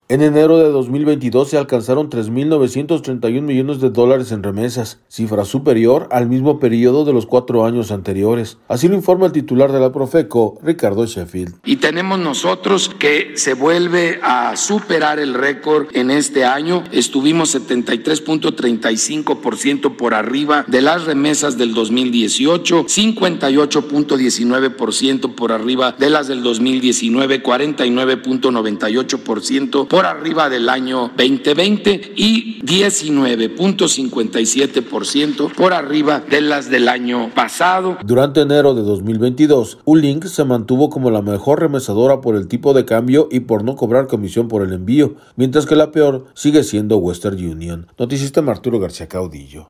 En enero de 2022 se alcanzaron $3.931 millones en remesas, cifra superior al mismo periodo de los 4 años anteriores. Así lo informa el titular de la Profeco, Ricardo Sheffield. Y tenemos nosotros que se vuelve a superar el récord en este año. Estuvimos 73.35% por arriba de las remesas del 2018, 58.19% por arriba de las del 2019, 49.98% por arriba del año 2020 y 19.57% por arriba de las del año pasado. Durante enero de 2022, Ulink se mantuvo como la mejor remesadora por el tipo de cambio y por no cobrar comisión por el envío, mientras que la peor sigue siendo Western Union. Noticista Arturo García Caudillo.